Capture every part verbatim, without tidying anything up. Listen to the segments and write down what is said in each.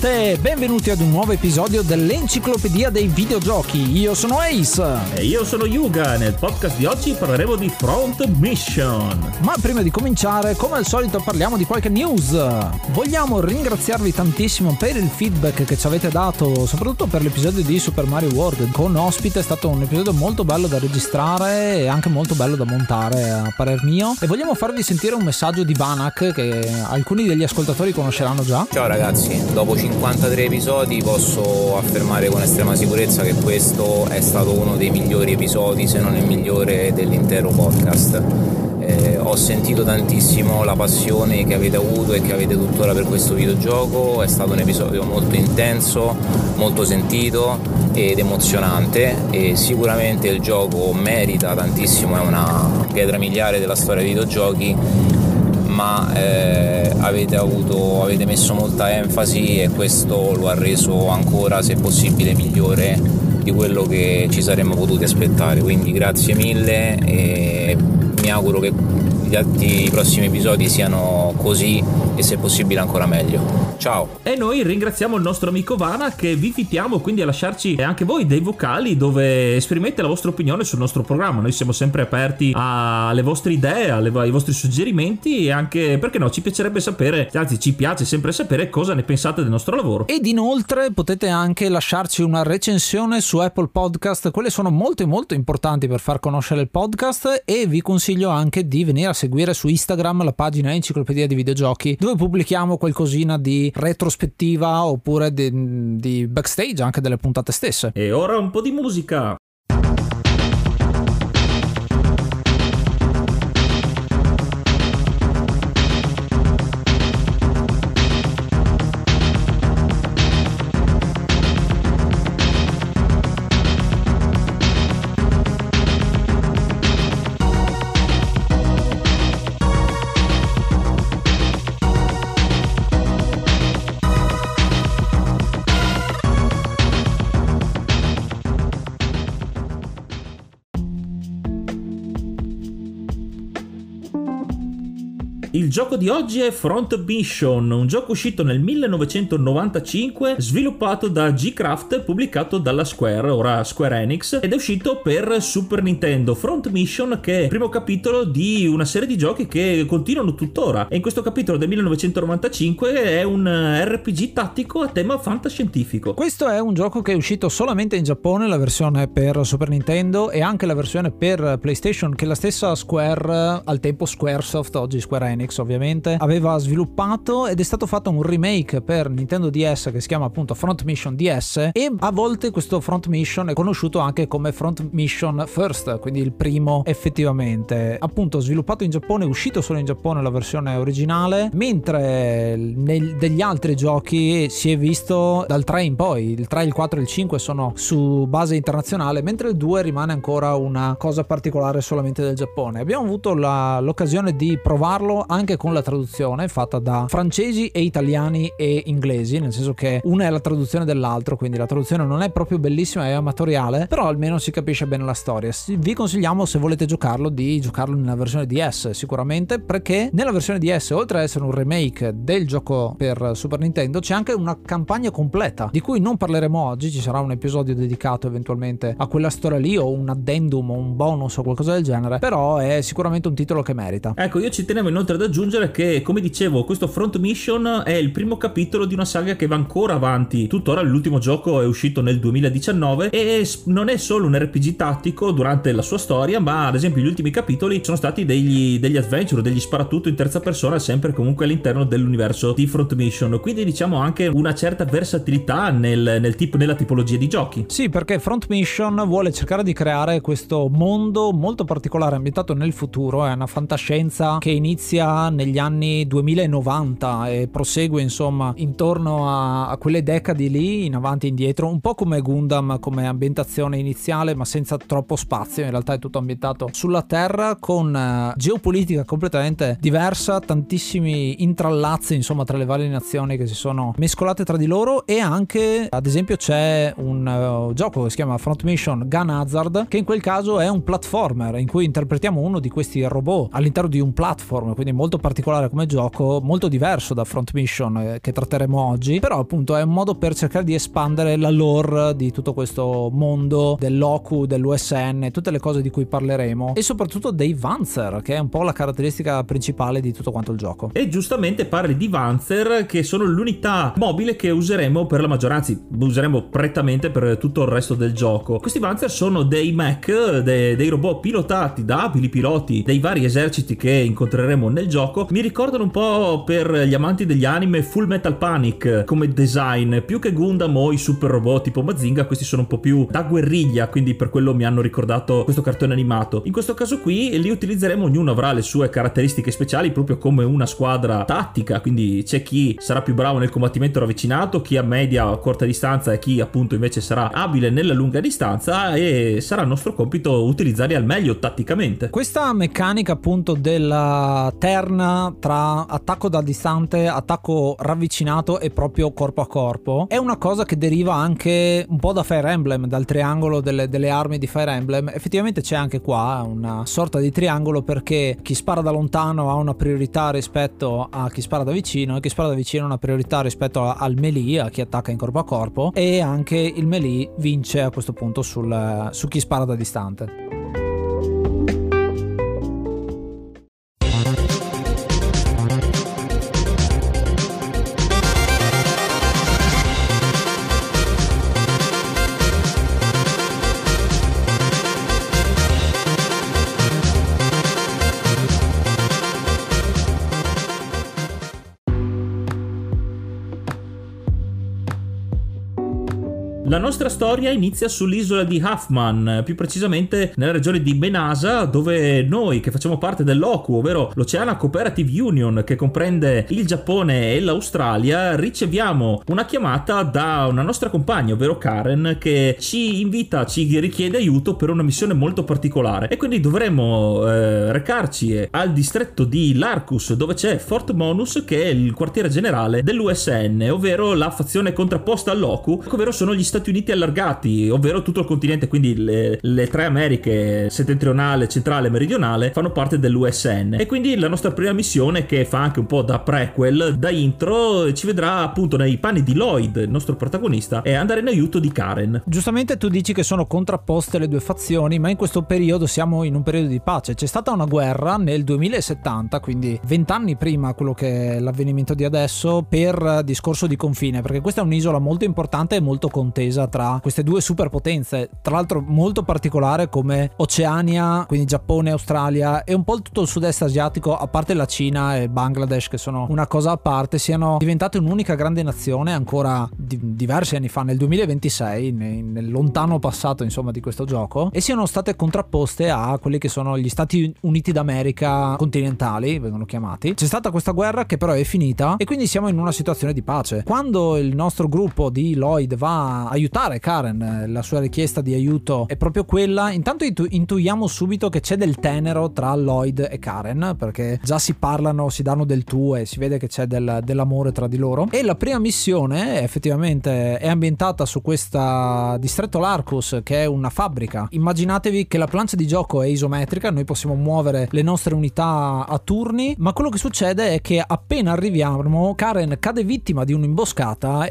gente, benvenuti ad un nuovo episodio dell'Enciclopedia dei Videogiochi. Io sono Ace e io sono Yuga. Nel podcast di oggi parleremo di Front Mission. Ma prima di cominciare, come al solito, parliamo di qualche news. Vogliamo ringraziarvi tantissimo per il feedback che ci avete dato, soprattutto per l'episodio di Super Mario World con ospite. È stato un episodio molto bello da registrare e anche molto bello da montare, a parer mio. E vogliamo farvi sentire un messaggio di Vanak che alcuni degli ascoltatori conosceranno già. Ciao ragazzi, dopo cinquantatré episodi posso affermare con estrema sicurezza che questo è stato uno dei migliori episodi, se non il migliore dell'intero podcast. Eh, ho sentito tantissimo la passione che avete avuto e che avete tuttora per questo videogioco. È stato un episodio molto intenso, molto sentito ed emozionante, e sicuramente il gioco merita tantissimo, è una pietra miliare della storia dei videogiochi, ma eh, avete avuto avete messo molta enfasi e questo lo ha reso ancora, se possibile, migliore di quello che ci saremmo potuti aspettare. Quindi grazie mille e mi auguro che gli altri i prossimi episodi siano così e, se possibile, ancora meglio. Ciao. E noi ringraziamo il nostro amico Vana, che vi invitiamo quindi a lasciarci anche voi dei vocali dove esprimete la vostra opinione sul nostro programma. Noi siamo sempre aperti alle vostre idee, alle, ai vostri suggerimenti, e anche, perché no, ci piacerebbe sapere, anzi ci piace sempre sapere cosa ne pensate del nostro lavoro. Ed inoltre potete anche lasciarci una recensione su Apple Podcast. Quelle sono molto molto importanti per far conoscere il podcast, e vi consiglio anche di venire a seguire su Instagram la pagina Enciclopedia di Videogiochi, dove pubblichiamo qualcosina di retrospettiva oppure di, di backstage anche delle puntate stesse. E ora un po' di musica. Il gioco di oggi è Front Mission, un gioco uscito nel millenovecentonovantacinque, sviluppato da G-Craft, pubblicato dalla Square, ora Square Enix, ed è uscito per Super Nintendo. Front Mission, che è il primo capitolo di una serie di giochi che continuano tuttora, e in questo capitolo del millenovecentonovantacinque è un R P G tattico a tema fantascientifico. Questo è un gioco che è uscito solamente in Giappone, la versione per Super Nintendo, e anche la versione per PlayStation, che la stessa Square, al tempo Squaresoft, oggi Square Enix ovviamente, aveva sviluppato, ed è stato fatto un remake per Nintendo D S che si chiama appunto Front Mission D S, e a volte questo Front Mission è conosciuto anche come Front Mission First, quindi il primo effettivamente. Appunto sviluppato in Giappone, uscito solo in Giappone la versione originale, mentre nel, degli altri giochi si è visto dal tre in poi, il tre, il quattro e il cinque sono su base internazionale, mentre il due rimane ancora una cosa particolare solamente del Giappone. Abbiamo avuto la, l'occasione di provarlo anche con la traduzione fatta da francesi e italiani e inglesi, nel senso che una è la traduzione dell'altro, quindi la traduzione non è proprio bellissima, è amatoriale, però almeno si capisce bene la storia. Vi consigliamo, se volete giocarlo, di giocarlo nella versione D S sicuramente, perché nella versione D S, oltre ad essere un remake del gioco per Super Nintendo, c'è anche una campagna completa di cui non parleremo oggi. Ci sarà un episodio dedicato eventualmente a quella storia lì, o un addendum o un bonus o qualcosa del genere, però è sicuramente un titolo che merita. Ecco, io ci tenevo inoltre ad aggiungere che, come dicevo, questo Front Mission è il primo capitolo di una saga che va ancora avanti tuttora. L'ultimo gioco è uscito nel duemiladiciannove e non è solo un R P G tattico durante la sua storia, ma ad esempio gli ultimi capitoli sono stati degli, degli adventure, degli sparatutto in terza persona, sempre comunque all'interno dell'universo di Front Mission, quindi diciamo anche una certa versatilità nel, nel tipo, nella tipologia di giochi. Sì, perché Front Mission vuole cercare di creare questo mondo molto particolare ambientato nel futuro, è una fantascienza che inizia negli anni duemilanovanta e prosegue insomma intorno a, a quelle decadi lì, in avanti e indietro, un po' come Gundam come ambientazione iniziale, ma senza troppo spazio. In realtà è tutto ambientato sulla Terra, con uh, geopolitica completamente diversa, tantissimi intrallazzi insomma tra le varie nazioni che si sono mescolate tra di loro. E anche, ad esempio, c'è un uh, gioco che si chiama Front Mission Gun Hazard, che in quel caso è un platformer in cui interpretiamo uno di questi robot all'interno di un platform, quindi molto particolare come gioco, molto diverso da Front Mission eh, che tratteremo oggi, però appunto è un modo per cercare di espandere la lore di tutto questo mondo del Loku, dell'U S N, tutte le cose di cui parleremo, e soprattutto dei Vanzer, che è un po' la caratteristica principale di tutto quanto il gioco. E giustamente parli di Vanzer, che sono l'unità mobile che useremo per la maggioranza, anzi useremo prettamente per tutto il resto del gioco. Questi Vanzer sono dei mech, dei, dei robot pilotati da abili piloti dei vari eserciti che incontreremo nel gioco. Mi ricordano un po', per gli amanti degli anime, Full Metal Panic come design, più che Gundam o i super robot tipo Mazinga. Questi sono un po' più da guerriglia, quindi per quello mi hanno ricordato questo cartone animato. In questo caso qui li utilizzeremo, ognuno avrà le sue caratteristiche speciali, proprio come una squadra tattica, quindi c'è chi sarà più bravo nel combattimento ravvicinato, chi a media o corta distanza, e chi appunto invece sarà abile nella lunga distanza, e sarà nostro compito utilizzarli al meglio tatticamente. Questa meccanica appunto della terna tra attacco da distante, attacco ravvicinato e proprio corpo a corpo è una cosa che deriva anche un po' da Fire Emblem, dal triangolo delle, delle armi di Fire Emblem. Effettivamente c'è anche qua una sorta di triangolo, perché chi spara da lontano ha una priorità rispetto a chi spara da vicino, e chi spara da vicino ha una priorità rispetto al melee, a chi attacca in corpo a corpo, e anche il melee vince a questo punto sul, su chi spara da distante. La nostra storia inizia sull'isola di Huffman, più precisamente nella regione di Benasa, dove noi che facciamo parte dell'Oku, ovvero l'Oceania Cooperative Union, che comprende il Giappone e l'Australia, riceviamo una chiamata da una nostra compagna, ovvero Karen, che ci invita, ci richiede aiuto per una missione molto particolare, e quindi dovremo eh, recarci al distretto di Larkus, dove c'è Fort Monus, che è il quartiere generale dell'U S N, ovvero la fazione contrapposta all'Oku, ovvero sono gli Stati Uniti allargati, ovvero tutto il continente, quindi le, le tre Americhe settentrionale, centrale e meridionale fanno parte dell'U S N. E quindi la nostra prima missione, che fa anche un po' da prequel, da intro, ci vedrà appunto nei panni di Lloyd, il nostro protagonista, e andare in aiuto di Karen. Giustamente tu dici che sono contrapposte le due fazioni, ma in questo periodo siamo in un periodo di pace. C'è stata una guerra nel duemilasettanta, quindi vent'anni prima quello che è l'avvenimento di adesso, per discorso di confine, perché questa è un'isola molto importante e molto contesa tra queste due superpotenze, tra l'altro molto particolare come Oceania, quindi Giappone, Australia e un po' tutto il sud-est asiatico, a parte la Cina e Bangladesh che sono una cosa a parte, siano diventate un'unica grande nazione ancora di, diversi anni fa, nel duemilaventisei, nel, nel lontano passato insomma di questo gioco, e siano state contrapposte a quelli che sono gli Stati Uniti d'America continentali, vengono chiamati. C'è stata questa guerra che però è finita, e quindi siamo in una situazione di pace. Quando il nostro gruppo di Lloyd va a aiutare Karen, la sua richiesta di aiuto è proprio quella. Intanto intu- intuiamo subito che c'è del tenero tra Lloyd e Karen, perché già si parlano, si danno del tu e si vede che c'è del, dell'amore tra di loro. E la prima missione effettivamente è ambientata su questa distretto Larkus, che è una fabbrica. Immaginatevi che la plancia di gioco è isometrica, noi possiamo muovere le nostre unità a turni, ma quello che succede è che appena arriviamo Karen cade vittima di un'imboscata,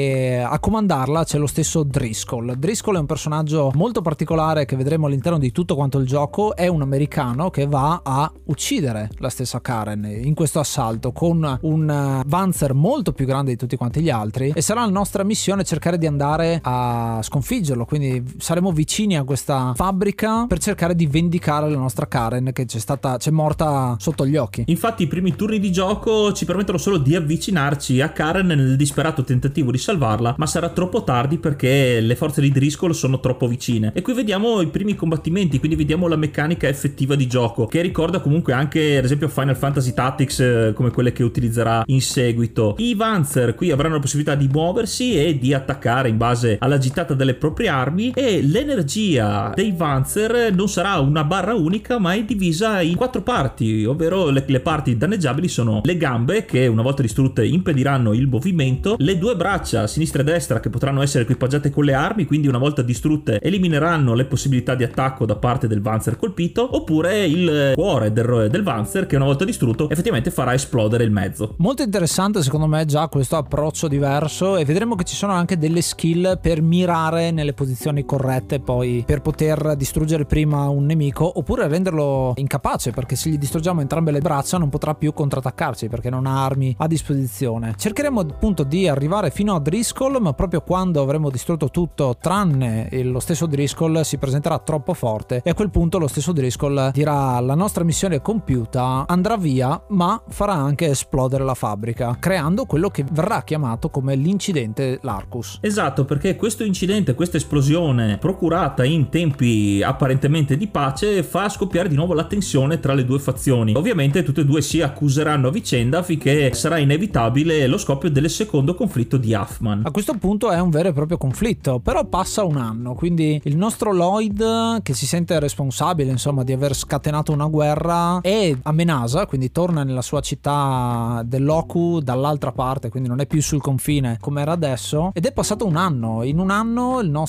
e a comandarla c'è lo stesso Driscoll. Driscoll è un personaggio molto particolare che vedremo all'interno di tutto quanto il gioco. È un americano che va a uccidere la stessa Karen in questo assalto con un Vanzer molto più grande di tutti quanti gli altri, e sarà la nostra missione cercare di andare a sconfiggerlo. Quindi saremo vicini a questa fabbrica per cercare di vendicare la nostra Karen, che c'è stata c'è morta sotto gli occhi. Infatti i primi turni di gioco ci permettono solo di avvicinarci a Karen nel disperato tentativo di salvarla, ma sarà troppo tardi perché le forze di Driscoll sono troppo vicine. E qui vediamo i primi combattimenti, quindi vediamo la meccanica effettiva di gioco, che ricorda comunque anche ad esempio Final Fantasy Tactics, eh, come quelle che utilizzerà in seguito. I Vanzer qui avranno la possibilità di muoversi e di attaccare in base alla gittata delle proprie armi, e l'energia dei Vanzer non sarà una barra unica, ma è divisa in quattro parti, ovvero le, le parti danneggiabili sono le gambe, che una volta distrutte impediranno il movimento, le due braccia sinistra e destra, che potranno essere equipaggiate con le armi, quindi una volta distrutte elimineranno le possibilità di attacco da parte del Panzer colpito, oppure il cuore del, del Panzer, che una volta distrutto effettivamente farà esplodere il mezzo. Molto interessante secondo me già questo approccio diverso, e vedremo che ci sono anche delle skill per mirare nelle posizioni corrette poi per poter distruggere prima un nemico oppure renderlo incapace, perché se gli distruggiamo entrambe le braccia non potrà più contrattaccarci perché non ha armi a disposizione. Cercheremo appunto di arrivare fino a Driscoll, ma proprio quando avremo distrutto tutto tranne lo stesso Driscoll si presenterà troppo forte e a quel punto lo stesso Driscoll dirà: la nostra missione è compiuta, andrà via, ma farà anche esplodere la fabbrica, creando quello che verrà chiamato come l'incidente Larkus. Esatto, perché questo incidente, questa esplosione procurata in tempi apparentemente di pace fa scoppiare di nuovo la tensione tra le due fazioni. Ovviamente tutte e due si accuseranno a vicenda finché sarà inevitabile lo scoppio del secondo conflitto di Huffman. A questo punto è un vero e proprio conflitto, però passa un anno, quindi il nostro Lloyd, che si sente responsabile insomma di aver scatenato una guerra, è a Menasa, quindi torna nella sua città dell'Oku dall'altra parte, quindi non è più sul confine come era adesso, ed è passato un anno. In un anno il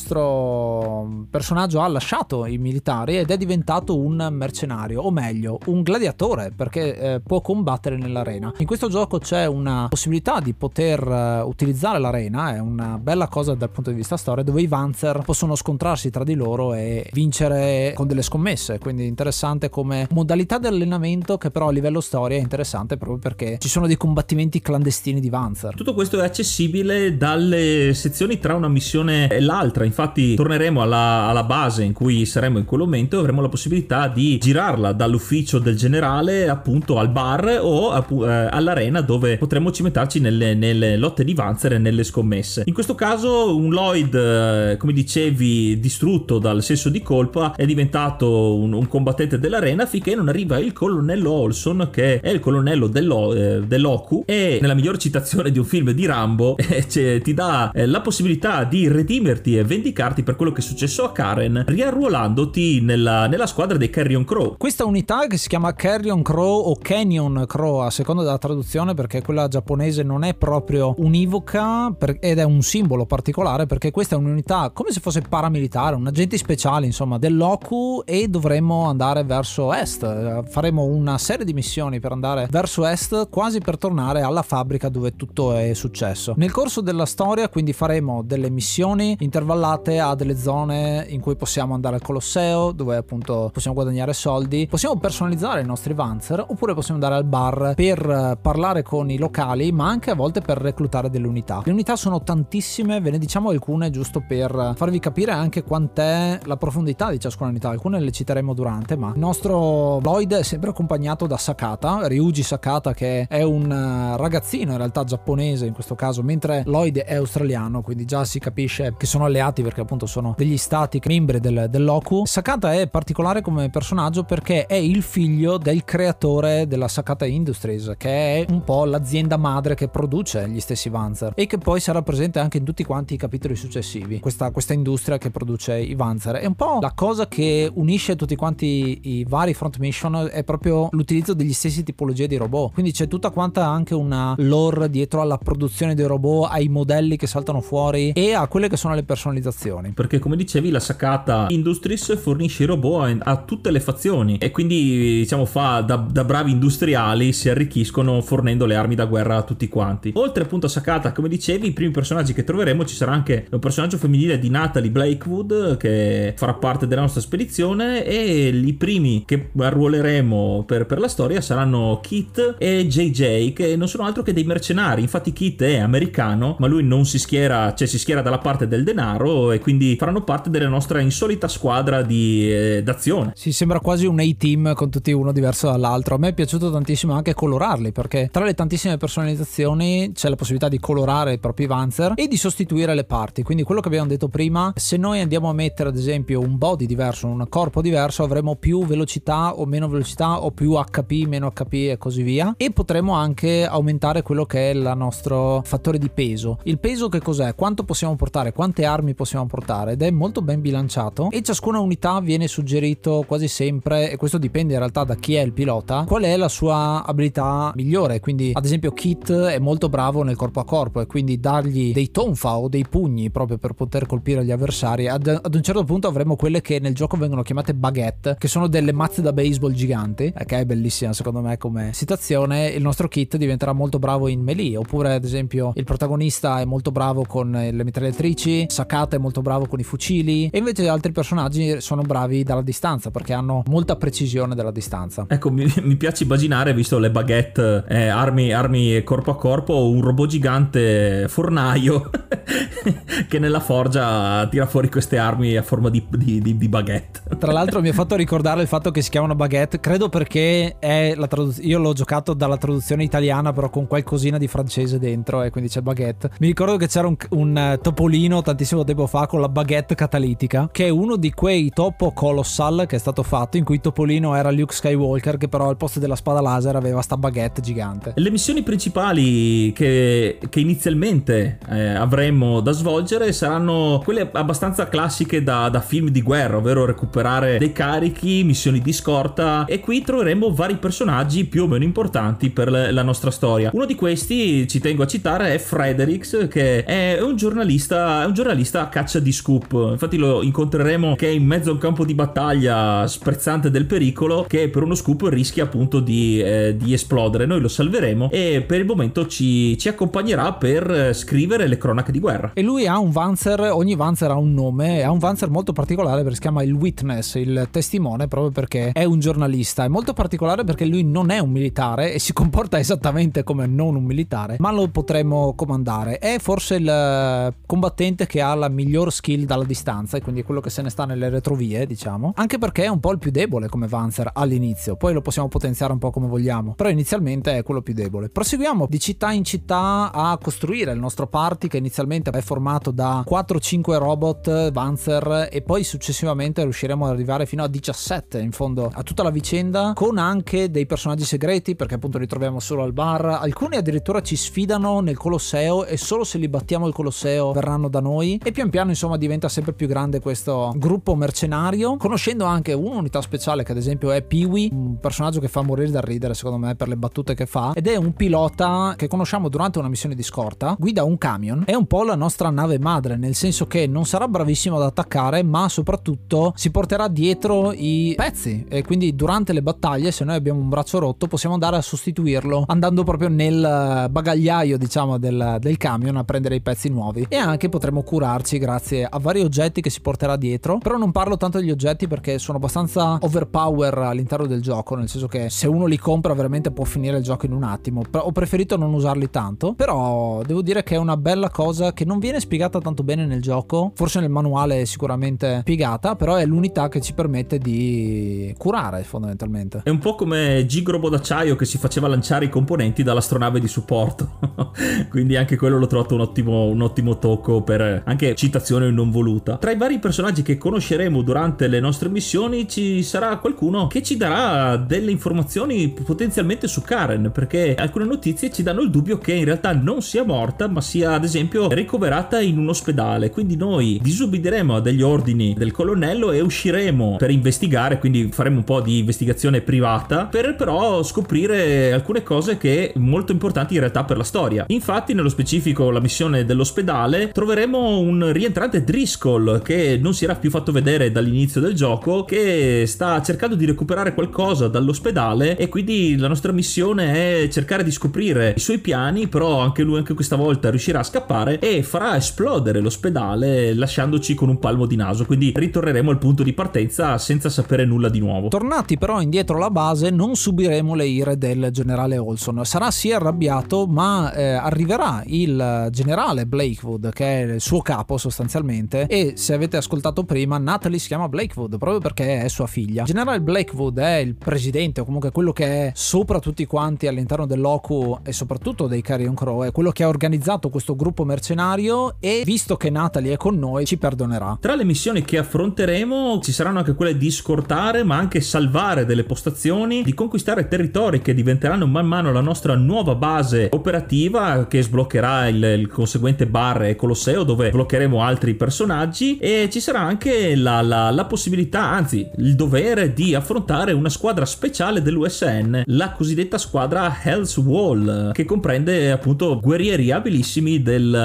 nostro personaggio ha lasciato i militari ed è diventato un mercenario, o meglio un gladiatore, perché eh, può combattere nell'arena. In questo gioco c'è una possibilità di poter uh, utilizzare l'arena, è una bella cosa dal punto di vista storia, dove i Panzer possono scontrarsi tra di loro e vincere con delle scommesse, quindi interessante come modalità di allenamento, che però a livello storia è interessante proprio perché ci sono dei combattimenti clandestini di Panzer. Tutto questo è accessibile dalle sezioni tra una missione e l'altra, infatti torneremo alla, alla base in cui saremo in quel momento e avremo la possibilità di girarla dall'ufficio del generale appunto al bar o appu- eh, all'arena, dove potremo cimentarci nelle, nelle lotte di Panzer e nelle scommesse. In questo caso un Lloyd, eh, come dicevi, distrutto dal senso di colpa, è diventato un, un combattente dell'arena finché non arriva il colonnello Olson, che è il colonnello dello, eh, dell'Oku, e nella miglior citazione di un film di Rambo eh, cioè, ti dà eh, la possibilità di redimerti e vendicarti per quello che è successo a Karen, riarruolandoti nella, nella squadra dei Carrion Crow. Questa unità, che si chiama Carrion Crow o Canyon Crow a seconda della traduzione, perché quella giapponese non è proprio univoca per, ed è un simbolo particolare, perché questa è un'unità come se fosse paramilitare, un agente speciale insomma dell'Oku, e dovremmo andare verso est. Faremo una serie di missioni per andare verso est, quasi per tornare alla fabbrica dove tutto è successo. Nel corso della storia quindi faremo delle missioni intervallate a delle zone in cui possiamo andare al Colosseo, dove appunto possiamo guadagnare soldi, possiamo personalizzare i nostri Panzer, oppure possiamo andare al bar per parlare con i locali, ma anche a volte per reclutare delle unità. Le unità sono tantissime, ve ne diciamo alcune giusto per farvi capire anche quant'è la profondità di ciascuna unità. Alcune le citeremo durante, ma il nostro Lloyd è sempre accompagnato da Sakata, Ryuji Sakata, che è un ragazzino in realtà giapponese in questo caso, mentre Lloyd è australiano, quindi già si capisce che sono alleati perché appunto sono degli stati membri del, dell'Oku. Sakata è particolare come personaggio perché è il figlio del creatore della Sakata Industries, che è un po' l'azienda madre che produce gli stessi Panzer e che poi sarà presente anche in tutti quanti i capitoli successivi. Questa, questa industria che produce i Panzer è un po' la cosa che unisce tutti quanti i vari front mission, è proprio l'utilizzo degli stessi tipologie di robot, quindi c'è tutta quanta anche una lore dietro alla produzione dei robot, ai modelli che saltano fuori e a quelle che sono le personalizzazioni, perché come dicevi la Sakata Industries fornisce i robot a, a tutte le fazioni e quindi diciamo fa da, da bravi industriali, si arricchiscono fornendo le armi da guerra a tutti quanti. Oltre appunto a Sakata, come dicevi, i primi personaggi che troveremo, ci sarà anche un personaggio femminile di Natalie Blakewood che farà parte della nostra spedizione, e i primi che arruoleremo per, per la storia saranno Kit e J J, che non sono altro che dei mercenari. Infatti Kit è americano, ma lui non si schiera, cioè si schiera dalla parte del denaro, e quindi faranno parte della nostra insolita squadra di eh, d'azione. Si sembra quasi un A-team con tutti uno diverso dall'altro. A me è piaciuto tantissimo anche colorarli, perché tra le tantissime personalizzazioni c'è la possibilità di colorare i propri Panzer e di sostituire le parti. Quindi quello che abbiamo detto prima, se noi andiamo a mettere ad esempio un body diverso, un corpo diverso, avremo più velocità o meno velocità, o più H P, meno H P e così via, e potremo anche aumentare quello che è il nostro fattore di peso. Il peso che cos'è? Quanto possiamo portare, quante armi possiamo portare, ed è molto ben bilanciato, e ciascuna unità viene suggerito quasi sempre, e questo dipende in realtà da chi è il pilota, qual è la sua abilità migliore. Quindi ad esempio Kit è molto bravo nel corpo a corpo, e quindi dargli dei tonfa o dei pugni proprio per poter colpire gli avversari. Ad, ad un certo punto avremo quelle che nel gioco vengono chiamate baguette, che sono delle mazze da baseball giganti, che è bellissima secondo me come situazione. Il nostro kit diventerà molto bravo in melee, oppure ad esempio il protagonista è molto bravo con le mitragliatrici, Sakata è molto bravo con i fucili, e invece altri personaggi sono bravi dalla distanza perché hanno molta precisione dalla distanza. Ecco, mi, mi piace immaginare, visto le baguette, eh, armi, armi corpo a corpo, un robot gigante fornaio che nella forgia tira fuori queste armi a forma di, di, di, di baguette. Tra l'altro mi ha fatto ricordare il fatto che si chiamano baguette, credo perché è la traduzione, io l'ho giocato dalla traduzione italiana però con qualcosina di francese dentro e quindi c'è baguette. Mi ricordo che c'era un, un topolino tantissimo tempo fa con la baguette catalitica, che è uno di quei topo colossal che è stato fatto, in cui Topolino era Luke Skywalker che però al posto della spada laser aveva sta baguette gigante. Le missioni principali che, che inizialmente eh, avremmo da svolgere saranno quelle abbastanza classiche da, da film di guerra, ovvero recuperare dei carichi, missioni di scorta, e qui troveremo vari personaggi più o meno importanti per le, la nostra storia. Uno di questi, ci tengo a citare, è Fredericks, che è un giornalista, è un giornalista a caccia di scoop. Infatti lo incontreremo che è in mezzo a un campo di battaglia sprezzante del pericolo, che per uno scoop rischia appunto di, eh, di esplodere. Noi lo salveremo e per il momento ci, ci accompagnerà per scrivere le cronache di guerra. E lui ha un Vanzer, ogni Vanzer ha un nome, ha un Vanzer molto particolare perché si chiama il Witness, il testimone, proprio perché è un giornalista. È molto particolare perché lui non è un militare e si comporta esattamente come non un militare, ma lo potremo comandare. È forse il combattente che ha la miglior skill dalla distanza e quindi è quello che se ne sta nelle retrovie, diciamo, anche perché è un po' il più debole come Vanzer all'inizio, poi lo possiamo potenziare un po' come vogliamo, però inizialmente è quello più debole. Proseguiamo di città in città a costruire il nostro party, che inizialmente è formato da quattro cinque robot Vanzer e poi successivamente riusciremo ad arrivare fino a diciassette in fondo a tutta la vicenda, con anche dei personaggi segreti perché appunto li troviamo solo al bar. Alcuni addirittura ci sfidano nel Colosseo e solo se li battiamo al Colosseo verranno da noi, e pian piano insomma diventa sempre più grande questo gruppo mercenario, conoscendo anche un'unità speciale che ad esempio è Pee-wee, un personaggio che fa morire da ridere secondo me per le battute che fa, ed è un pilota che conosciamo durante una missione di scorta. Guida un camion, è un po' la nostra nave madre, nel senso che non sarà bravissimo ad attaccare ma soprattutto si porterà dietro i pezzi, e quindi durante le battaglie se noi abbiamo un braccio rotto possiamo andare a sostituirlo andando proprio nel bagagliaio diciamo del, del camion a prendere i pezzi nuovi, e anche potremo curarci grazie a vari oggetti che si porterà dietro. Però non parlo tanto degli oggetti perché sono abbastanza overpower all'interno del gioco, nel senso che se uno li compra veramente può finire il gioco in un attimo. Ho preferito non usarli tanto, però devo dire che è una bella cosa che non viene spiegata tanto bene nel gioco, forse nel manuale è sicuramente spiegata, però è l'unità che ci permette di curare fondamentalmente. È un po' come Gigrobo d'acciaio che si faceva lanciare i componenti dall'astronave di supporto quindi anche quello l'ho trovato un ottimo, un ottimo tocco, per anche citazione non voluta. Tra i vari personaggi che conosceremo durante le nostre missioni ci sarà qualcuno che ci darà delle informazioni potenzialmente su Karen, perché alcune notizie ci danno il dubbio che in realtà non sia morta ma sia ad esempio ricoverata in un ospedale. Quindi noi disobbederemo a degli ordini del colonnello e usciremo per investigare, quindi faremo un po' di investigazione privata per però scoprire alcune cose che molto importanti in realtà per la storia. Infatti nello specifico la missione dell'ospedale troveremo un rientrante Driscoll che non si era più fatto vedere dall'inizio del gioco, che sta cercando di recuperare qualcosa dall'ospedale, e quindi la nostra missione è cercare di scoprire i suoi piani. Però anche lui anche questa volta riuscirà a scappare e farà esplodere l'ospedale lasciandoci con un palmo di naso, quindi ritorneremo al punto di partenza senza sapere nulla di nuovo. Tornati però indietro alla base non subiremo le ire del generale Olson. Sarà sì arrabbiato, ma eh, arriverà il generale Blakewood che è il suo capo sostanzialmente, e se avete ascoltato prima Natalie si chiama Blakewood proprio perché è sua figlia. Generale Blakewood è il presidente, o comunque quello che è sopra tutti quanti all'interno dell'O C U e soprattutto dei Carrion Crow, è quello che ha organizzato questo gruppo mercenario, e visto che Natalie è con noi ci perdonerà. Tra le missioni che affronteremo ci saranno anche quelle di scortare ma anche salvare delle postazioni, di conquistare territori che diventeranno man mano la nostra nuova base operativa, che sbloccherà il, il conseguente bar e Colosseo dove bloccheremo altri personaggi, e ci sarà anche la, la, la possibilità, anzi il dovere di affrontare una squadra speciale dell'U S N, la cosiddetta squadra Hell's Wall, che comprende appunto guerrieri abilissimi del, della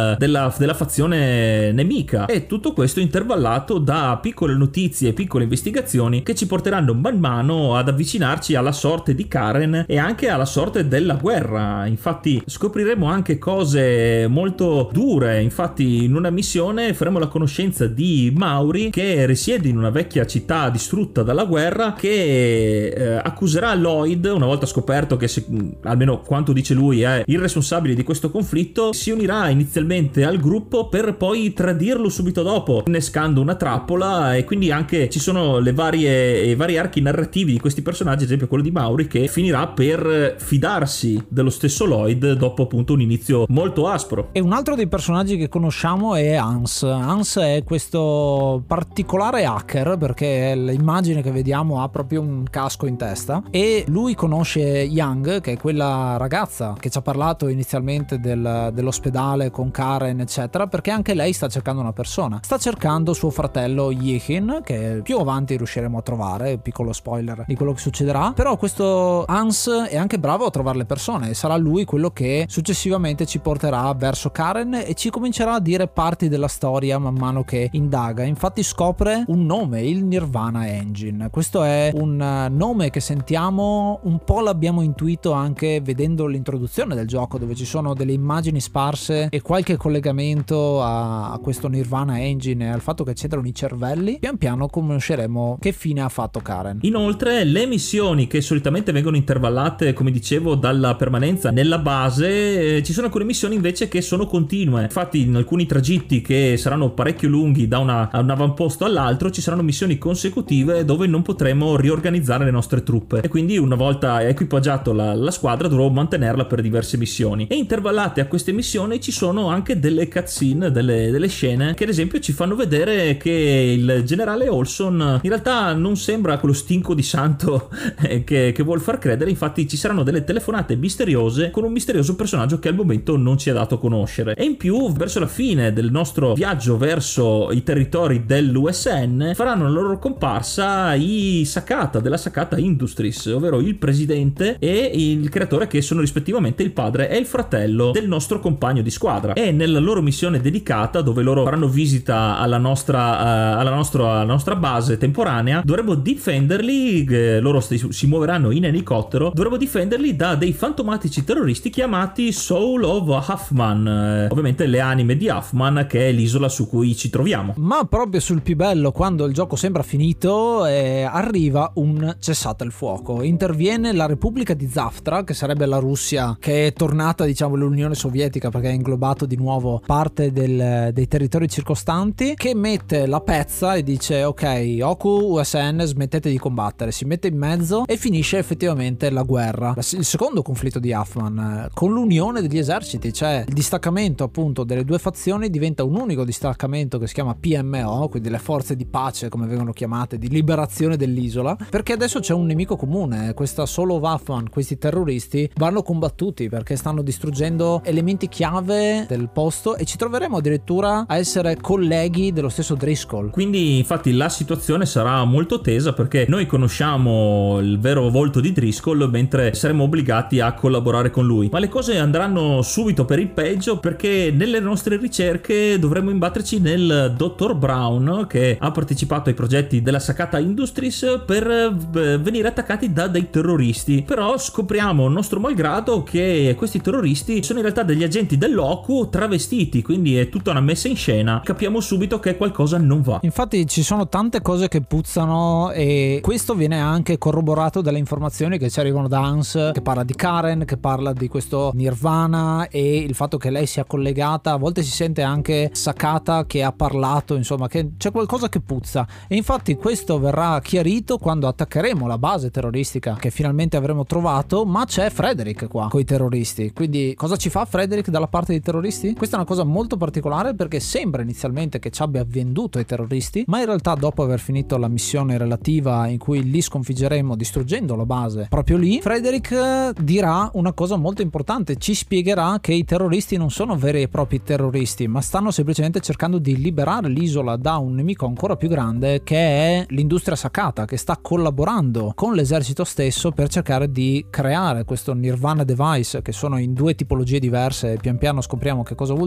della, della fazione nemica, e tutto questo intervallato da piccole notizie e piccole investigazioni che ci porteranno man mano ad avvicinarci alla sorte di Karen e anche alla sorte della guerra. Infatti scopriremo anche cose molto dure. Infatti in una missione faremo la conoscenza di Mauri, che risiede in una vecchia città distrutta dalla guerra, che eh, accuserà Lloyd, una volta scoperto che se, almeno quanto dice lui è il responsabile di questo conflitto, si unirà inizialmente al gruppo per poi tradirlo subito dopo, innescando una trappola. E quindi anche ci sono le varie i vari archi narrativi di questi personaggi, ad esempio quello di Mauri, che finirà per fidarsi dello stesso Lloyd dopo appunto un inizio molto aspro. E un altro dei personaggi che conosciamo è Hans. Hans è questo particolare hacker, perché l'immagine che vediamo ha proprio un casco in testa, e lui conosce Young, che è quella ragazza che ci ha parlato inizialmente del, dell'ospedale con Karen eccetera, perché anche lei sta cercando una persona, sta cercando suo fratello Yechin, che più avanti riusciremo a trovare, piccolo spoiler di quello che succederà. Però questo Hans è anche bravo a trovare le persone, e sarà lui quello che successivamente ci porterà verso Karen e ci comincerà a dire parti della storia man mano che indaga. Infatti scopre un nome, il Nirvana Engine. Questo è un nome che sentiamo un po', l'abbiamo intuito anche vedendo l'introduzione del gioco, dove ci sono delle immagini sparse e qualche collegamento a, a questo Nirvana Engine e al fatto che c'entrano i cervelli. Pian piano conosceremo che fine ha fatto Karen. Inoltre le missioni, che solitamente vengono intervallate, come dicevo, dalla permanenza nella base, eh, ci sono alcune missioni invece che sono continue. Infatti in alcuni tragitti che saranno parecchio lunghi da una, un avamposto all'altro ci saranno missioni consecutive dove non potremo riorganizzare le nostre truppe, e quindi una volta equipaggiato la, la squadra dovrò mantenerla per diverse missioni. E intervallate a queste missioni ci sono anche delle cutscene, delle, delle scene che ad esempio ci fanno vedere che il generale Olson in realtà non sembra quello stinco di santo che, che vuol far credere. Infatti ci saranno delle telefonate misteriose con un misterioso personaggio che al momento non ci è dato conoscere. E in più, verso la fine del nostro viaggio verso i territori dell'U S N, faranno la loro comparsa i Sakata della Sakata Industries, ovvero il presidente e il creatore, che sono rispettivamente il padre e il fratello del nostro compagno di squadra. E nella loro missione dedicata, dove loro faranno visita alla nostra, uh, alla nostra, alla nostra base temporanea, dovremo difenderli. Eh, loro st- si muoveranno in elicottero. Dovremo difenderli da dei fantomatici terroristi chiamati Soul of Huffman, eh, ovviamente le anime di Huffman, che è l'isola su cui ci troviamo. Ma proprio sul più bello, quando il gioco sembra finito, eh, arriva un cessate il fuoco. Interviene la Repubblica di Zaftra, che sarebbe la Russia che è tornata, diciamo, l'Unione Sovietica, perché ha inglobato di nuovo parte del, dei territori circostanti, che mette la pezza e dice: ok, Oku, U S N, smettete di combattere. Si mette in mezzo e finisce effettivamente la guerra, il secondo conflitto di Huffman, con l'unione degli eserciti. Cioè il distaccamento appunto delle due fazioni diventa un unico distaccamento che si chiama P M O, quindi le forze di pace, come vengono chiamate, di liberazione dell'isola, perché adesso c'è un nemico comune, questa Solo Huffman. Questi terroristi vanno combattuti perché stanno distruggendo elementi chiave del posto, e ci troveremo addirittura a essere colleghi dello stesso Driscoll. Quindi infatti la situazione sarà molto tesa, perché noi conosciamo il vero volto di Driscoll, mentre saremo obbligati a collaborare con lui. Ma le cose andranno subito per il peggio, perché nelle nostre ricerche dovremo imbatterci nel dottor Brown, che ha partecipato ai progetti della Sakata Industries, per venire attaccati da dei terroristi. Però scopriamo, nostro malgrado, che questi terroristi sono in realtà degli agenti dell'Oku travestiti, quindi è tutta una messa in scena. Capiamo subito che qualcosa non va. Infatti ci sono tante cose che puzzano, e questo viene anche corroborato dalle informazioni che ci arrivano da Hans, che parla di Karen, che parla di questo Nirvana e il fatto che lei sia collegata. A volte si sente anche Sakata che ha parlato, insomma, che c'è qualcosa che puzza. E infatti questo verrà chiarito quando attaccheremo la base terroristica che finalmente avremo trovato. Ma c'è Frederick qua coi terroristi, quindi cosa ci fa Frederick dalla parte dei terroristi? Questa è una cosa molto particolare, perché sembra inizialmente che ci abbia venduto ai terroristi, ma in realtà dopo aver finito la missione relativa in cui li sconfiggeremo distruggendo la base proprio lì, Frederick dirà una cosa molto importante. Ci spiegherà che i terroristi non sono veri e propri terroristi, ma stanno semplicemente cercando di liberare l'isola da un nemico ancora più grande, che è l'industria Sakata, che sta collaborando con l'esercito stesso per cercare di creare questo Nirvana Device, che sono in due tipologie diverse, e pian piano scopriamo che cosa vuol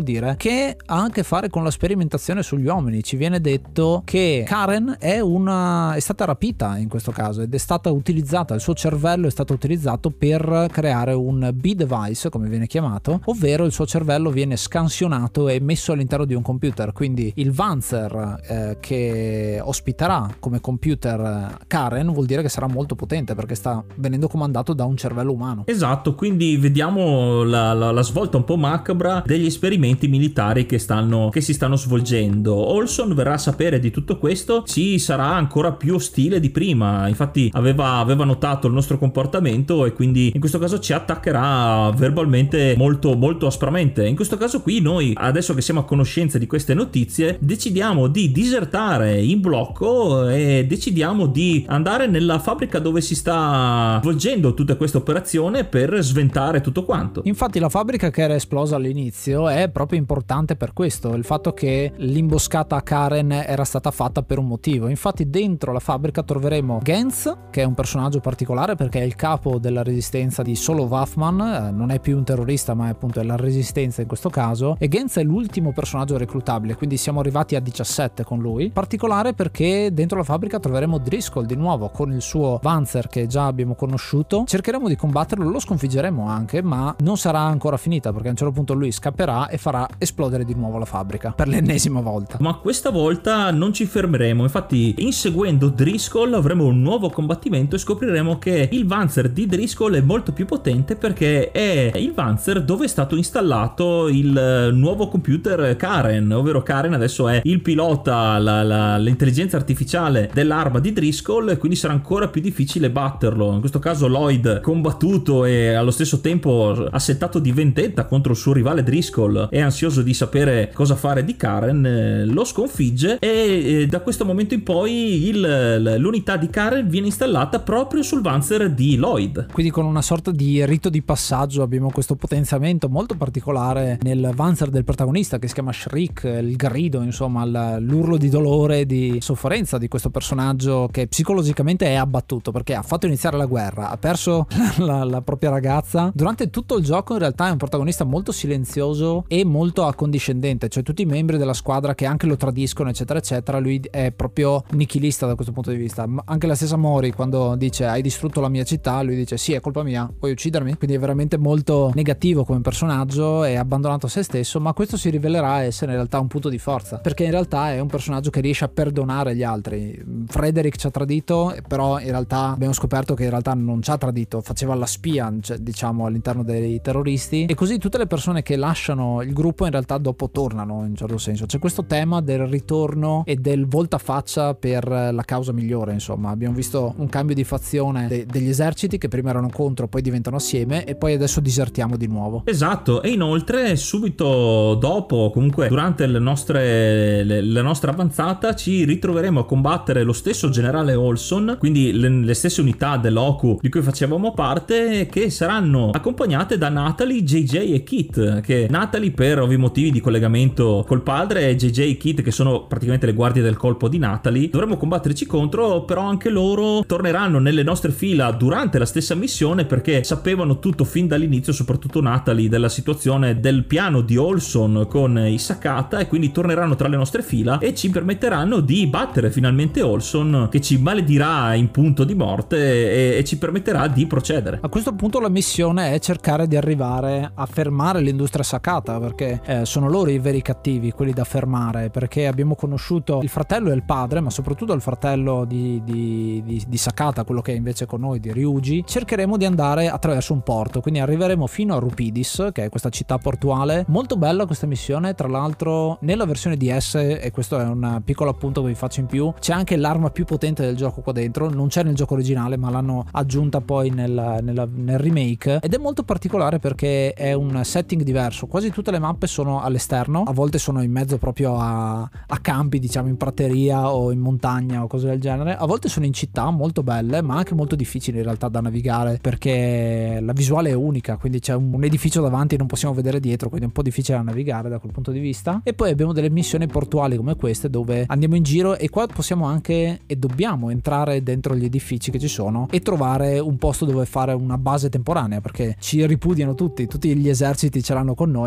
dire, che ha anche a fare con la sperimentazione sugli uomini. Ci viene detto che Karen è una è stata rapita in questo caso ed è stata utilizzata, il suo cervello è stato utilizzato per creare un B-device, come viene chiamato, ovvero il suo cervello viene scansionato e messo all'interno di un computer. Quindi il Wanzer eh, che ospiterà come computer Karen vuol dire che sarà molto potente, perché sta venendo comandato da un cervello umano. Esatto, quindi vediamo la, la, la svolta un po' macabra degli esperimenti militari che stanno che si stanno svolgendo. Olson verrà a sapere di tutto questo, ci sarà ancora più ostile di prima, infatti aveva, aveva notato il nostro comportamento e quindi in questo caso ci attaccherà verbalmente molto molto aspramente. In questo caso qui noi, adesso che siamo a conoscenza di queste notizie, decidiamo di disertare in blocco e decidiamo di andare nella fabbrica dove si sta svolgendo tutta questa operazione per sventare tutto quanto. Infatti la fabbrica che era esplosa all'inizio è proprio importante per questo, il fatto che l'imboscata a Karen era stata fatta per un motivo. Infatti dentro la fabbrica troveremo Gens, che è un personaggio particolare perché è il capo della resistenza di Solo Waffman, eh, non è più un terrorista ma è appunto è la resistenza in questo caso, e Gens è l'ultimo personaggio reclutabile, quindi siamo arrivati a diciassette con lui. Particolare perché dentro la fabbrica troveremo Driscoll di nuovo con il suo Wanzer che già abbiamo conosciuto. Cercheremo di combatterlo, lo sconfiggeremo anche, ma non sarà ancora finita perché a un certo punto lui scapperà e farà esplodere di nuovo la fabbrica per l'ennesima volta. Ma questa volta non ci fermeremo, infatti inseguendo Driscoll avremo un nuovo combattimento e scopriremo che il Wanzer di Driscoll è molto più potente perché è il Wanzer dove è stato installato il nuovo computer Karen, ovvero Karen adesso è il pilota, la, la, l'intelligenza artificiale dell'arma di Driscoll, e quindi sarà ancora più difficile batterlo. In questo caso Lloyd, combattuto e allo stesso tempo assettato di vendetta contro il suo rivale Driscoll e ansioso di sapere cosa fare di Karen, eh, lo sconfigge e eh, da questo momento in poi il, l'unità di Karen viene installata proprio sul Wanzer di Lloyd. Quindi con una sorta di rito di passaggio abbiamo questo potenziamento molto particolare nel Wanzer del protagonista che si chiama Shriek, il grido, insomma l'urlo di dolore, di sofferenza di questo personaggio che psicologicamente è abbattuto perché ha fatto iniziare la guerra, ha perso la, la propria ragazza. Durante tutto il gioco in realtà è un protagonista molto silenzioso e molto accondiscendente, cioè tutti i membri della squadra che anche lo tradiscono eccetera eccetera, lui è proprio nichilista da questo punto di vista. Anche la stessa Mori quando dice hai distrutto la mia città, lui dice sì è colpa mia, puoi uccidermi, quindi è veramente molto negativo come personaggio, è abbandonato a se stesso, ma questo si rivelerà essere in realtà un punto di forza perché in realtà è un personaggio che riesce a perdonare gli altri. Frederick ci ha tradito, però in realtà abbiamo scoperto che in realtà non ci ha tradito, faceva la spia, cioè, diciamo all'interno dei terroristi, e così tutte le persone che lasciano il gruppo in realtà dopo tornano in un certo senso. C'è questo tema del ritorno e del voltafaccia per la causa migliore, insomma abbiamo visto un cambio di fazione de- degli eserciti che prima erano contro, poi diventano assieme e poi adesso disertiamo di nuovo. Esatto, e inoltre subito dopo, comunque durante le nostre le, la nostra avanzata ci ritroveremo a combattere lo stesso generale Olson, quindi le, le stesse unità dell'Oku di cui facevamo parte, che saranno accompagnate da Natalie, J J e Kit, che Natalie per ovvi motivi di collegamento col padre e J J e Kit che sono praticamente le guardie del colpo di Natalie. Dovremo combatterci contro, però anche loro torneranno nelle nostre fila durante la stessa missione perché sapevano tutto fin dall'inizio, soprattutto Natalie, della situazione del piano di Olson con i Sakata, e quindi torneranno tra le nostre fila e ci permetteranno di battere finalmente Olson, che ci maledirà in punto di morte e, e ci permetterà di procedere. A questo punto la missione è cercare di arrivare a fermare l'industria Sakata, perché eh, sono loro i veri cattivi, quelli da fermare, perché abbiamo conosciuto il fratello e il padre, ma soprattutto il fratello di, di, di, di Sakata, quello che è invece con noi, di Ryuji. Cercheremo di andare attraverso un porto, quindi arriveremo fino a Rupidis, che è questa città portuale. Molto bella questa missione, tra l'altro nella versione D S, e questo è un piccolo appunto che vi faccio in più, c'è anche l'arma più potente del gioco qua dentro, non c'è nel gioco originale ma l'hanno aggiunta poi nel, nella, nel remake, ed è molto particolare perché è un setting diverso. Quasi tutte le mappe sono all'esterno, a volte sono in mezzo proprio a, a campi, diciamo in prateria o in montagna o cose del genere, a volte sono in città molto belle ma anche molto difficili in realtà da navigare perché la visuale è unica, quindi c'è un, un edificio davanti e non possiamo vedere dietro, quindi è un po' difficile da navigare da quel punto di vista. E poi abbiamo delle missioni portuali come queste dove andiamo in giro e qua possiamo anche e dobbiamo entrare dentro gli edifici che ci sono e trovare un posto dove fare una base temporanea perché ci ripudiano tutti, tutti gli eserciti ce l'hanno con noi, dobbiamo trovare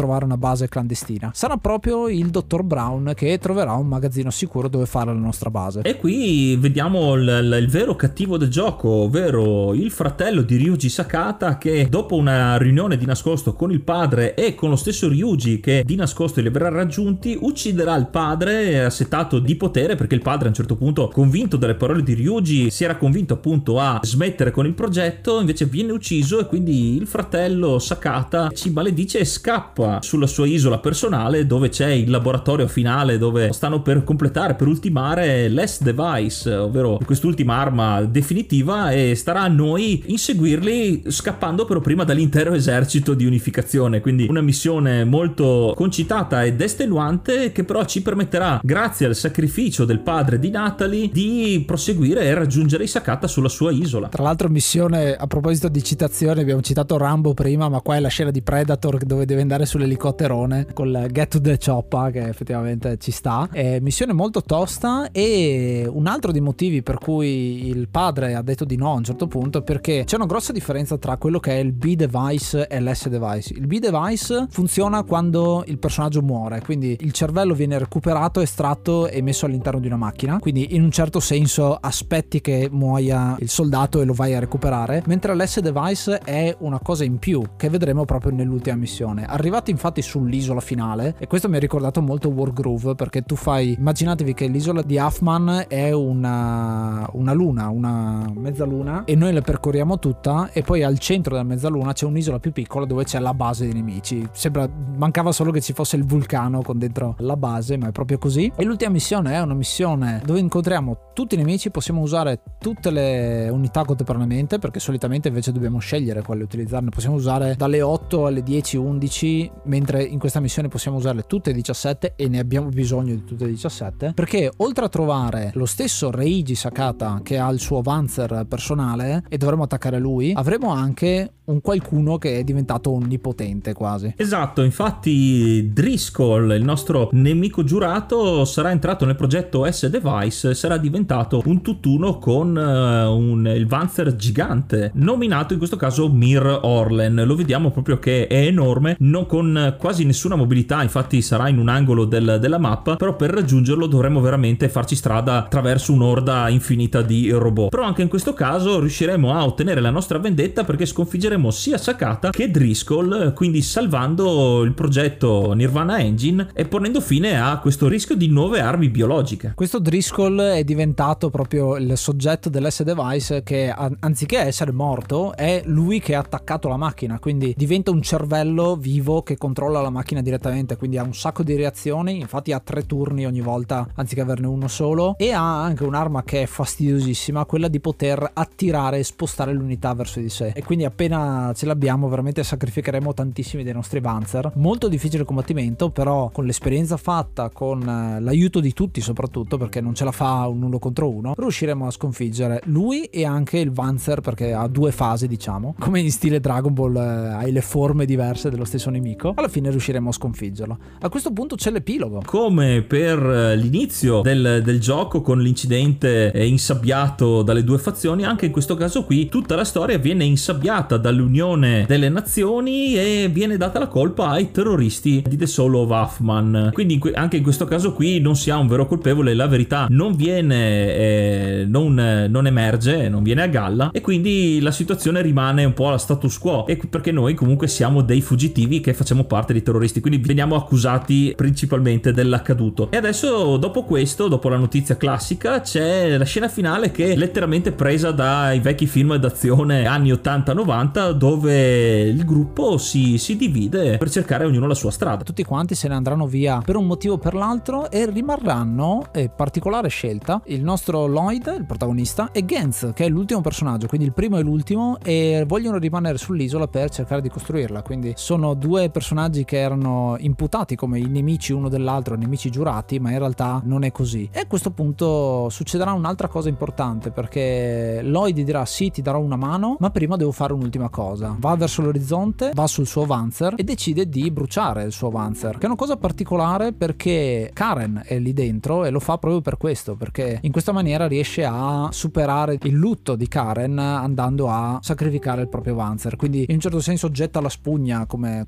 trovare una base clandestina. Sarà proprio il dottor Brown che troverà un magazzino sicuro dove fare la nostra base. E qui vediamo il, il, il vero cattivo del gioco, ovvero il fratello di Ryuji Sakata, che dopo una riunione di nascosto con il padre e con lo stesso Ryuji, che di nascosto li avrà raggiunti, ucciderà il padre assetato di potere, perché il padre a un certo punto, convinto dalle parole di Ryuji, si era convinto appunto a smettere con il progetto, invece viene ucciso e quindi il fratello Sakata ci maledice e scappa sulla sua isola personale, dove c'è il laboratorio finale, dove stanno per completare, per ultimare l'S Device, ovvero quest'ultima arma definitiva, e starà a noi inseguirli scappando però prima dall'intero esercito di unificazione. Quindi una missione molto concitata ed estenuante, che però ci permetterà, grazie al sacrificio del padre di Natalie, di proseguire e raggiungere i Sakata sulla sua isola. Tra l'altro missione, a proposito di citazioni, abbiamo citato Rambo prima, ma qua è la scena di Predator dove deve andare sull'elicotterone col Get to the Choppa, che effettivamente ci sta. È missione molto tosta, e un altro dei motivi per cui il padre ha detto di no a un certo punto è perché c'è una grossa differenza tra quello che è il B-Device e l'S Device. Il B-Device funziona quando il personaggio muore, quindi il cervello viene recuperato, estratto e messo all'interno di una macchina, quindi in un certo senso aspetti che muoia il soldato e lo vai a recuperare, mentre l'S Device è una cosa in più che vedremo proprio nell'ultima missione. Arrivati infatti sull'isola finale, e questo mi ha ricordato molto Wargroove, perché tu fai, immaginatevi che l'isola di Huffman è una, una luna, una mezzaluna, e noi la percorriamo tutta, e poi al centro della mezzaluna c'è un'isola più piccola dove c'è la base dei nemici. Sembra, mancava solo che ci fosse il vulcano con dentro la base, ma è proprio così. E l'ultima missione è una missione dove incontriamo tutti i nemici, possiamo usare tutte le unità contemporaneamente, perché solitamente invece dobbiamo scegliere quale utilizzarne. Possiamo usare dalle otto alle dieci undici, mentre in questa missione possiamo usarle tutte e diciassette, e ne abbiamo bisogno di tutte e diciassette, perché oltre a trovare lo stesso Reiji Sakata che ha il suo Panzer personale e dovremo attaccare lui, avremo anche un qualcuno che è diventato onnipotente quasi. Esatto, infatti Driscoll, il nostro nemico giurato, sarà entrato nel progetto S Device, sarà diventato un tutt'uno con uh, un, il Panzer gigante, nominato in questo caso Mir Orlen. Lo vediamo proprio che è enorme, non con quasi nessuna mobilità, infatti sarà in un angolo del, della mappa, però per raggiungerlo dovremo veramente farci strada attraverso un'orda infinita di robot. Però anche in questo caso riusciremo a ottenere la nostra vendetta, perché sconfiggeremo sia Sakata che Driscoll, quindi salvando il progetto Nirvana Engine e ponendo fine a questo rischio di nuove armi biologiche. Questo Driscoll è diventato proprio il soggetto dell'S Device, che anziché essere morto è lui che ha attaccato la macchina, quindi diventa un cervello vivo che controlla la macchina direttamente, quindi ha un sacco di reazioni, infatti ha tre turni ogni volta anziché averne uno solo, e ha anche un'arma che è fastidiosissima, quella di poter attirare e spostare l'unità verso di sé, e quindi appena ce l'abbiamo veramente sacrificheremo tantissimi dei nostri Panzer. Molto difficile combattimento, però con l'esperienza fatta, con l'aiuto di tutti soprattutto, perché non ce la fa un uno contro uno, riusciremo a sconfiggere lui e anche il Panzer, perché ha due fasi, diciamo, come in stile Dragon Ball, eh, hai le forme diverse dello stesso nemico. Alla fine riusciremo a sconfiggerlo. A questo punto c'è l'epilogo. Come per l'inizio del, del gioco, con l'incidente insabbiato dalle due fazioni, anche in questo caso qui tutta la storia viene insabbiata dall'Unione delle Nazioni e viene data la colpa ai terroristi di The Soul of Huffman. Quindi anche in questo caso qui non si ha un vero colpevole, la verità non viene eh, non, non emerge, non viene a galla, e quindi la situazione rimane un po' alla status quo, e perché noi comunque siamo dei fuggitivi che facciamo parte dei terroristi, quindi veniamo accusati principalmente dell'accaduto. E adesso, dopo questo, dopo la notizia classica, c'è la scena finale che è letteralmente presa dai vecchi film d'azione anni ottanta novanta, dove il gruppo si, si divide per cercare ognuno la sua strada. Tutti quanti se ne andranno via per un motivo o per l'altro, e rimarranno, e particolare scelta, il nostro Lloyd, il protagonista, e Gantz, che è l'ultimo personaggio, quindi il primo e l'ultimo, e vogliono rimanere sull'isola per cercare di costruirla. Quindi sono due personaggi che erano imputati come i nemici uno dell'altro, nemici giurati, ma in realtà non è così. E a questo punto succederà un'altra cosa importante, perché Lloyd dirà: sì, ti darò una mano, ma prima devo fare un'ultima cosa. Va verso l'orizzonte, va sul suo Panzer e decide di bruciare il suo Panzer, che è una cosa particolare perché Karen è lì dentro, e lo fa proprio per questo, perché in questa maniera riesce a superare il lutto di Karen andando a sacrificare il proprio Panzer. Quindi in un certo senso getta la spugna come militare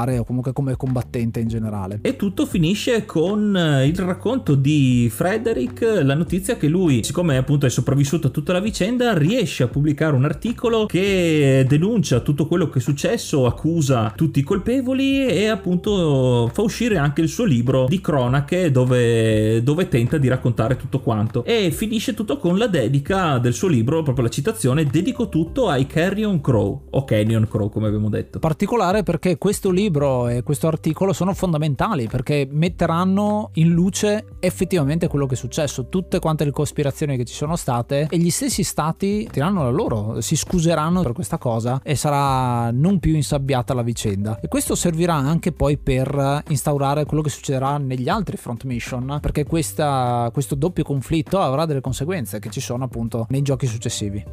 militare o comunque come combattente in generale. E tutto finisce con il racconto di Frederick, la notizia che lui, siccome appunto è sopravvissuto a tutta la vicenda, riesce a pubblicare un articolo che denuncia tutto quello che è successo, accusa tutti i colpevoli e appunto fa uscire anche il suo libro di cronache dove, dove tenta di raccontare tutto quanto, e finisce tutto con la dedica del suo libro, proprio la citazione: dedico tutto ai Carrion Crow, o Canyon Crow come abbiamo detto. Particolare perché questo libro e questo articolo sono fondamentali, perché metteranno in luce effettivamente quello che è successo, tutte quante le cospirazioni che ci sono state, e gli stessi stati diranno la loro, si scuseranno per questa cosa e sarà non più insabbiata la vicenda. E questo servirà anche poi per instaurare quello che succederà negli altri front mission, perché questa, questo doppio conflitto avrà delle conseguenze che ci sono appunto nei giochi successivi.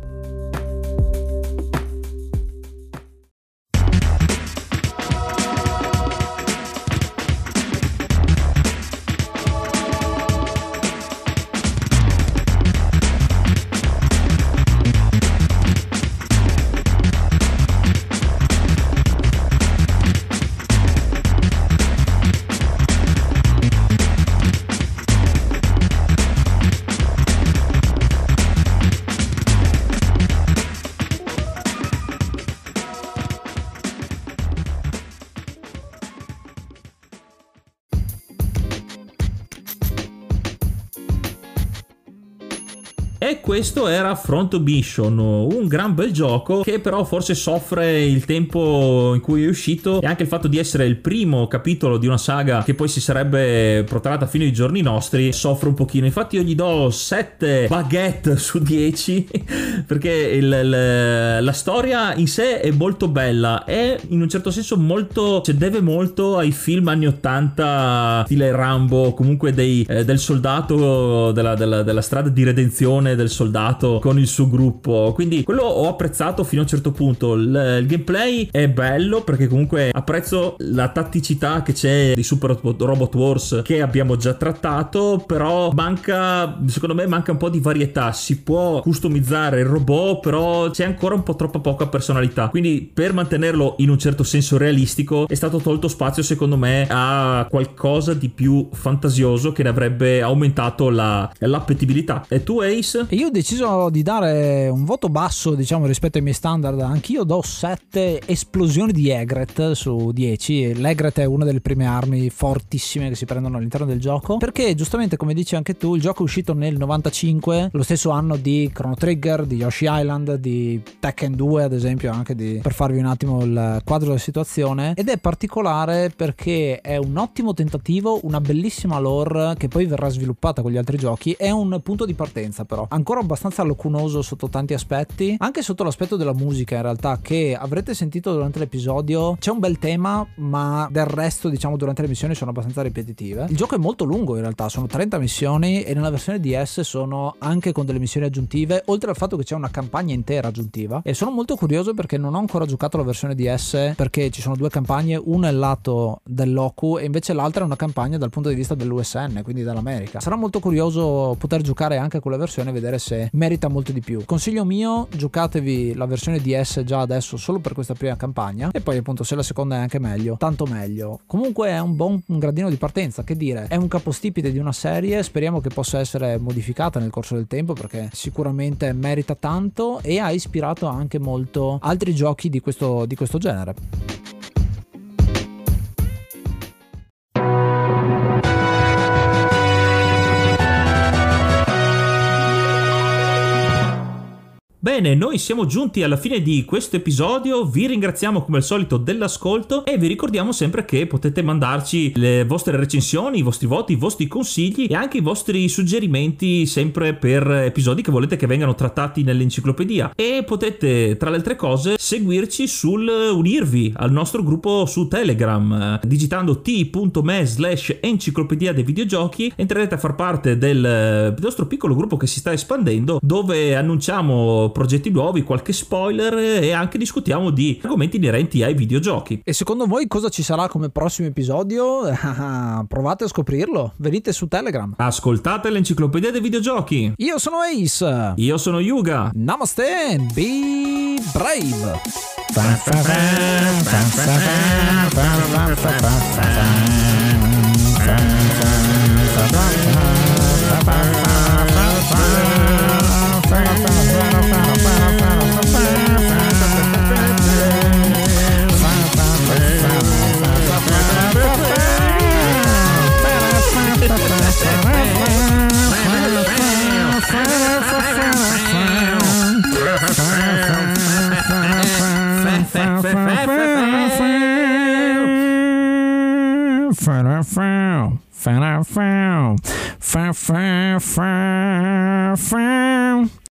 E questo era Front Mission, un gran bel gioco che però forse soffre il tempo in cui è uscito e anche il fatto di essere il primo capitolo di una saga che poi si sarebbe protratta fino ai giorni nostri soffre un pochino. Infatti io gli do sette baguette su dieci perché il, il, la storia in sé è molto bella, è in un certo senso molto, cioè deve molto ai film anni ottanta stile Rambo, comunque dei, eh, del soldato della, della, della strada di redenzione del soldato con il suo gruppo, quindi quello ho apprezzato fino a un certo punto. Il, il gameplay è bello perché comunque apprezzo la tatticità che c'è di Super Robot Wars che abbiamo già trattato, però manca, secondo me manca un po' di varietà. Si può customizzare il robot, però c'è ancora un po' troppa poca personalità, quindi per mantenerlo in un certo senso realistico è stato tolto spazio secondo me a qualcosa di più fantasioso che ne avrebbe aumentato la, l'appetibilità. E tu Ace? E io ho deciso di dare un voto basso, diciamo, rispetto ai miei standard. Anch'io do sette esplosioni di Egret su dieci. L'Egret è una delle prime armi fortissime che si prendono all'interno del gioco, perché giustamente, come dici anche tu, il gioco è uscito nel novantacinque, lo stesso anno di Chrono Trigger, di Yoshi Island, di Tekken due ad esempio, anche di, per farvi un attimo il quadro della situazione. Ed è particolare perché è un ottimo tentativo, una bellissima lore che poi verrà sviluppata con gli altri giochi. È un punto di partenza però ancora abbastanza lacunoso sotto tanti aspetti, anche sotto l'aspetto della musica in realtà, che avrete sentito durante l'episodio. C'è un bel tema, ma del resto diciamo durante le missioni sono abbastanza ripetitive. Il gioco è molto lungo in realtà, sono trenta missioni e nella versione D S sono anche con delle missioni aggiuntive, oltre al fatto che c'è una campagna intera aggiuntiva. E sono molto curioso perché non ho ancora giocato la versione D S, perché ci sono due campagne, una è il lato dell'Oku e invece l'altra è una campagna dal punto di vista dell'U S N, quindi dell'America. Sarà molto curioso poter giocare anche quella versione e vedere se merita molto di più. Consiglio mio, giocatevi la versione D S già adesso solo per questa prima campagna e poi appunto se la seconda è anche meglio, tanto meglio. Comunque è un buon un gradino di partenza, che dire, è un capostipite di una serie, speriamo che possa essere modificata nel corso del tempo perché sicuramente merita tanto e ha ispirato anche molto altri giochi di questo, di questo genere. Bene, noi siamo giunti alla fine di questo episodio, vi ringraziamo come al solito dell'ascolto e vi ricordiamo sempre che potete mandarci le vostre recensioni, i vostri voti, i vostri consigli e anche i vostri suggerimenti sempre per episodi che volete che vengano trattati nell'enciclopedia, e potete tra le altre cose seguirci sul unirvi al nostro gruppo su Telegram digitando t.me slash enciclopedia dei videogiochi. Entrerete a far parte del nostro piccolo gruppo che si sta espandendo, dove annunciamo progetti nuovi, qualche spoiler e anche discutiamo di argomenti inerenti ai videogiochi. E secondo voi cosa ci sarà come prossimo episodio? Provate a scoprirlo, venite su Telegram, ascoltate l'enciclopedia dei videogiochi. Io sono Ace, io sono Yuga. Namaste and be brave. Fa